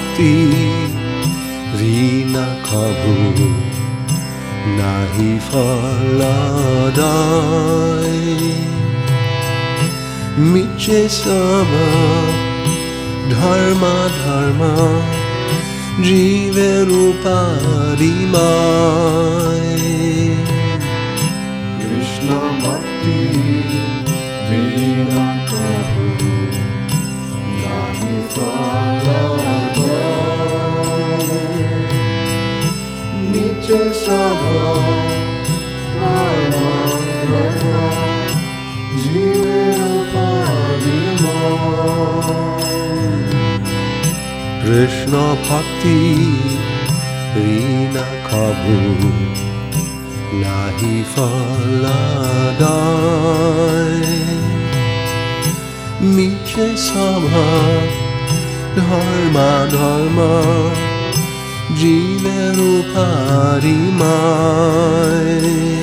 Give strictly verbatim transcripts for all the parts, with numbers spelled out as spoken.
ভক্তি ঋণা কভু নাহি ফলদায় মিছে সব ধর্ম ধর্ম জীবের উপাধিময় কৃষ্ণ ভক্তি ঋণা কভু নাহি ফলদায় মিছে সব ধর্ম ধর্ম জীবের উপাধিময় কৃষ্ণ ভক্তি ঋণা কভু নাহি ফলদায় মিছে সব ধর্ম ধর্ম জীবের উপাধিময়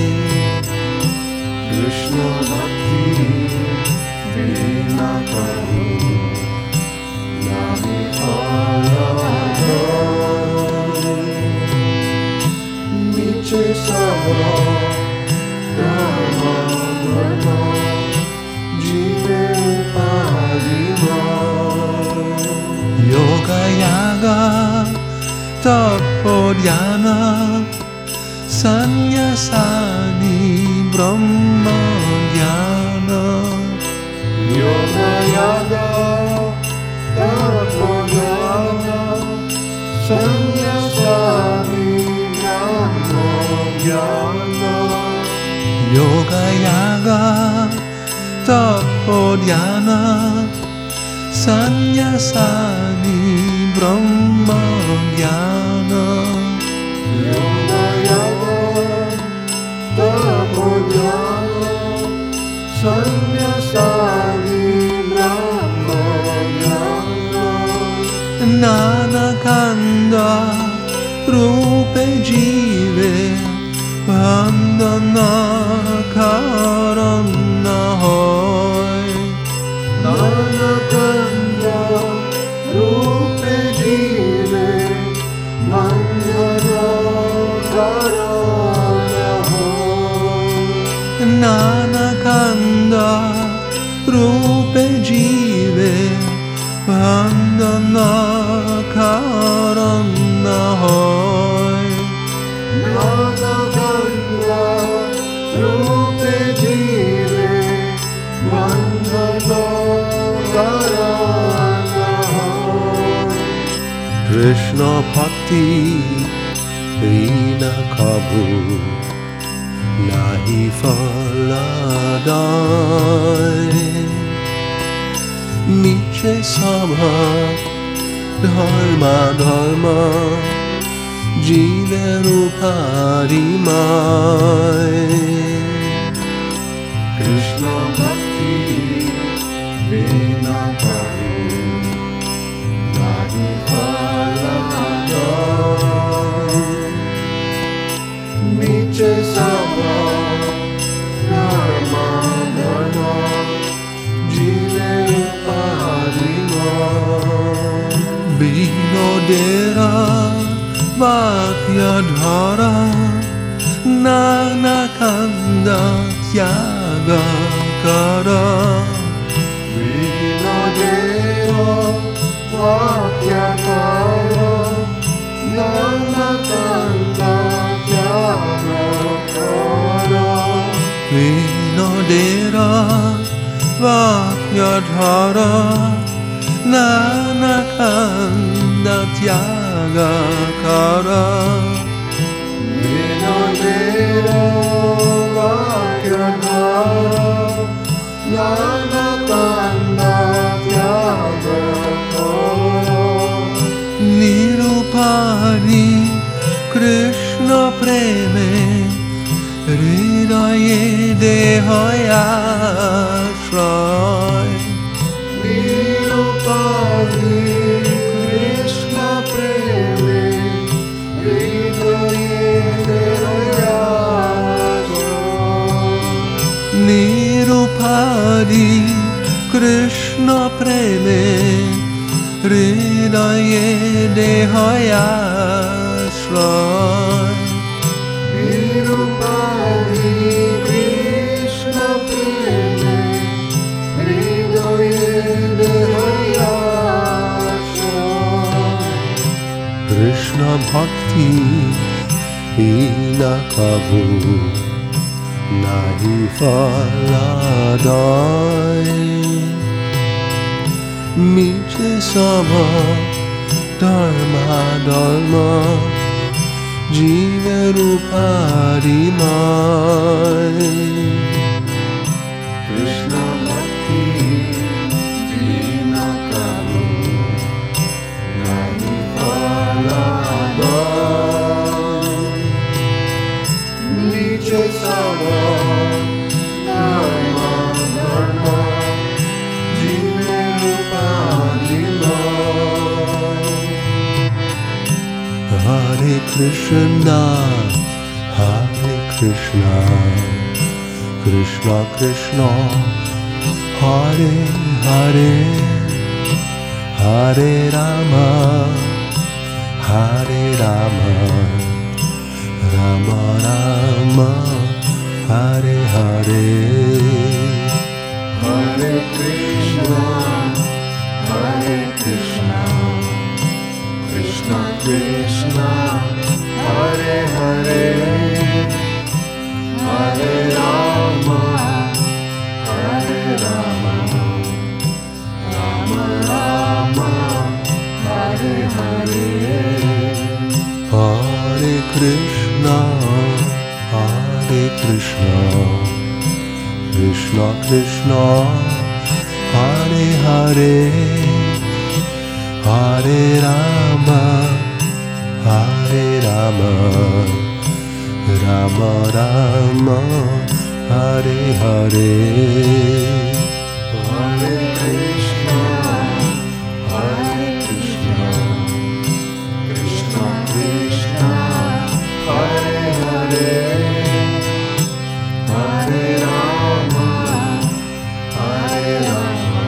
কৃষ্ণ ভক্তি ঋণা কভু নাহি ফলদায় মিছে সব ধর্ম ধর্ম জীবের উপাধিময় yoga yaga tapodhyana sannyasani brahma jnana yoga yaga tapodhyana sannyasani brahma jnana yoga yaga tapodhyana sannyasani brahma jnana yoga yaga tapodhyana sannyasani brahma jnana nana kanda rupe jive bandhana karana hoy nana kanda rupe jive bandhana karana hoy nana kanda rupe jive bandhana karana hoy nana kanda rupe jive bandhana karana hoy Krishna bhakti ঋণা কভু নাহি ফলদায় মিছে সব ধর্ম ধর্ম জীবের উপাধিময় কৃষ্ণ ভক্তি ঋণা কভু নাহি ফলদায় মিছে সব ধর্ম ধর্ম জীবের উপাধিময় বিনোদেরা বাক্যধরা নানা কান্দা ত্যাগ করা বিনোদেরা বাক্যধরা নানা কান্দা ত্যাগ করা বিনোদেরা বাক্যধরা নানা কান্দা ত্যাগ করা বিনোদেরা বাক্যধরা নানা কান্দা ত্যাগ করা নিরুপাধি কৃষ্ণ প্রেমে হৃদয়ে দেহয়াশ্রয় নিরুপাধি কৃষ্ণ প্রেমে হৃদয়ে দেহয়াশ্রয় নিরুপাধি কৃষ্ণ প্রেমে হৃদয়ে দেহয়াশ্রয় নিরুপাধি কৃষ্ণ প্রেমে হৃদয়ে দেহয়াশ্রয় কৃষ্ণ ভক্তি বিনা কভু নাহি ফলাদয় মিছে সব ধর্মা ধর্ম জীবের উপাধিময় কৃষ্ণ ভক্তি বিনা কারো নাহি ফলাদয় নিচে সব ধর্ম ধর্ম জীবের উপাধিময় Hare Krishna, Hare Krishna, Krishna Krishna, Hare Hare, Hare Rama, Hare Rama, Rama Rama, Hare Hare. Hare Krishna, Hare Krishna, Krishna Krishna, Hare Hare, Hare Rama, Hare Rama, Rama Rama, Hare Hare. Hare Krishna, Hare Krishna, Krishna Krishna, Hare Hare, Hare Rama, Hare Rama, Rama Rama, Hare Hare. Hare Krishna, Hare Krishna, Krishna Krishna, Hare Hare, Hare Rama, Hare Rama,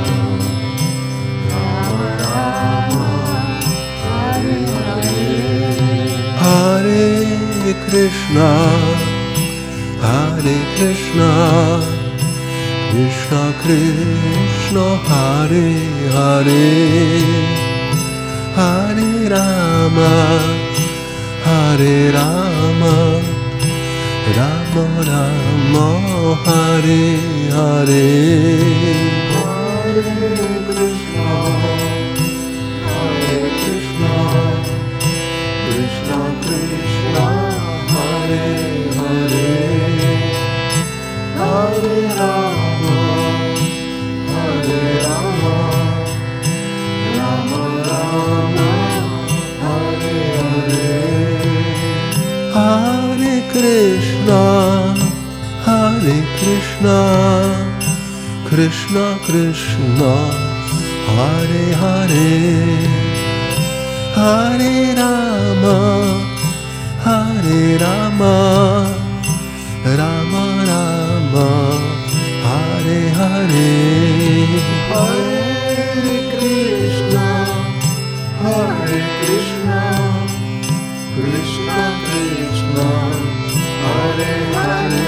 Rama Rama, Hare Hare. Hare Krishna, Hare Krishna, Krishna Krishna, Hare Hare, Hare Rama, Hare Rama, Rama Rama, Hare Hare. Hare Krishna, Hare Krishna, Krishna Krishna, Hare Hare, Hare Rama, Hare Rama, Rama Rama, Hare Hare. Hare Krishna, Hare Krishna, Krishna Krishna, Hare Hare, Hare Rama, Hare Rama, Rama Rama, Hare Hare. Hare Krishna, Hare Krishna, Krishna Krishna, Hare Hare,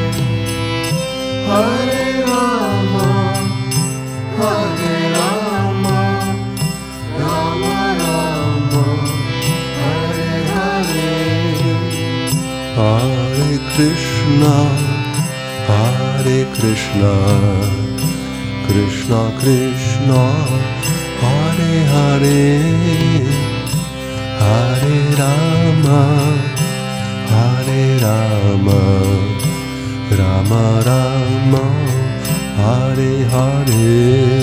Hare Rama, Hare Rama, Rama Rama, Hare Hare. Hare Krishna, Hare Krishna, Krishna Krishna, Hare Hare, Hare Rama, Hare Rama, Rama Rama, Hare Hare.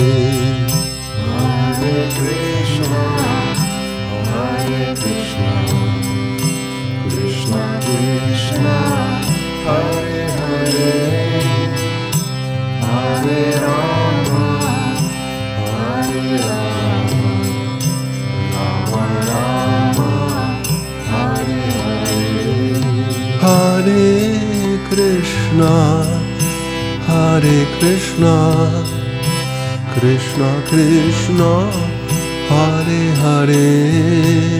Hare Krishna, Hare Krishna, Krishna Krishna, Hare Hare, Hare Rama, Hare Rama, Rama Rama, Hare Hare. Hare Krishna, Hare Krishna, Krishna Krishna, Hare Hare,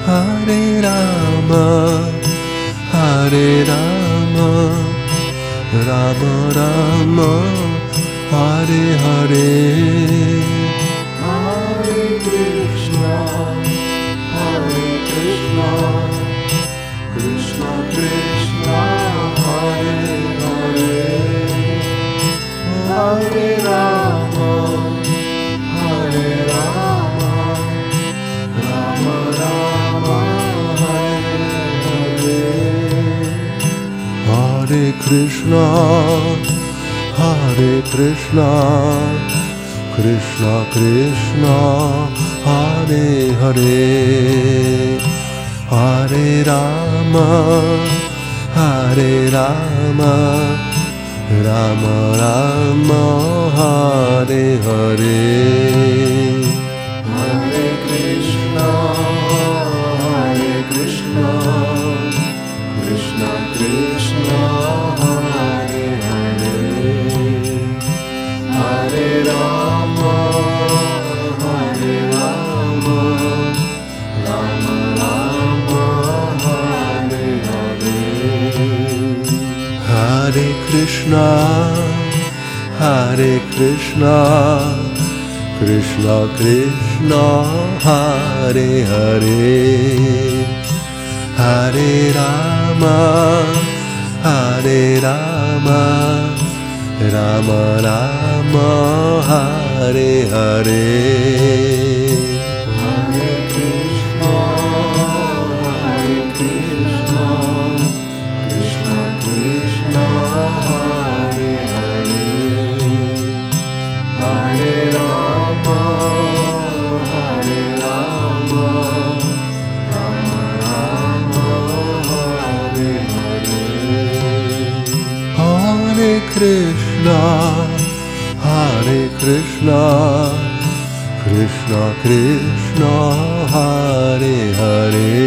Hare Rama, Hare Rama, Rama Rama, Hare Hare. Hare Krishna, Hare Krishna, Krishna Krishna, Hare Hare, Hare Rama, Hare Rama, Rama Rama, Hare Hare. Hare Krishna, Hare Krishna, Krishna Krishna, Hare Hare, Hare Rama, Hare Rama, Rama Rama, Hare Hare. Hare Krishna, Hare Krishna, Krishna Krishna, Hare Hare, Hare Rama, Hare Rama, Rama Rama, Hare Hare. Hare Krishna, Hare Krishna, Krishna Krishna, Hare Hare, Hare Rama, Hare Rama, Rama Rama, Hare Hare. Hare Krishna, Hare Krishna, Krishna Krishna, Hare Hare, Hare Rama, Hare Rama, Rama Rama, Hare Hare. Hare Krishna, Hare Krishna, Krishna Krishna, Hare Hare,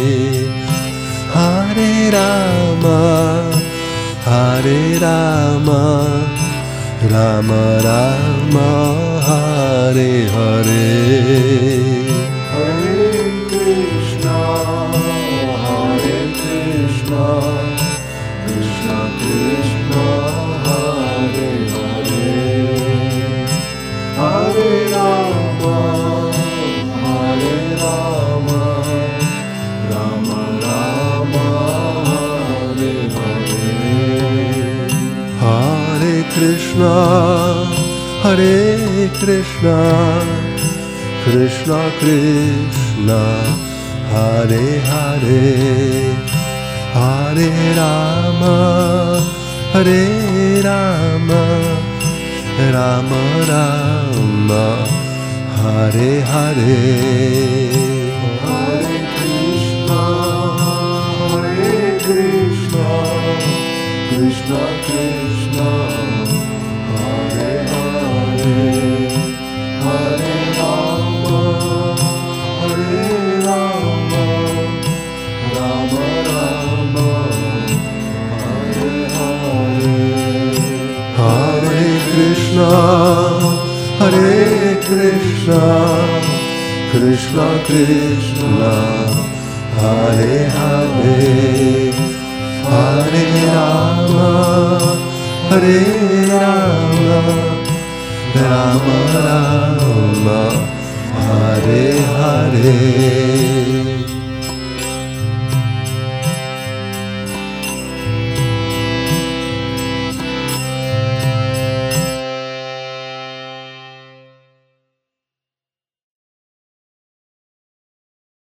Hare Rama, Hare Rama, Rama Rama, Hare Hare. Hare Krishna, Hare Krishna, Krishna Krishna, Hare Hare, Hare Rama, Hare Rama, Rama Rama, Hare Hare. Hare Krishna, Hare Krishna, Krishna Krishna, Hare Hare, Hare Rama, Hare Rama, Rama Rama, Hare Hare. Hare Krishna, Hare Krishna, Krishna Krishna, Hare Hare, Hare Rama, Hare Rama, Rama Rama, Hare Hare. Hare Krishna, Hare Krishna, Krishna Krishna, Hare Hare, Hare Rama, Hare Rama, Rama Rama, Hare Hare.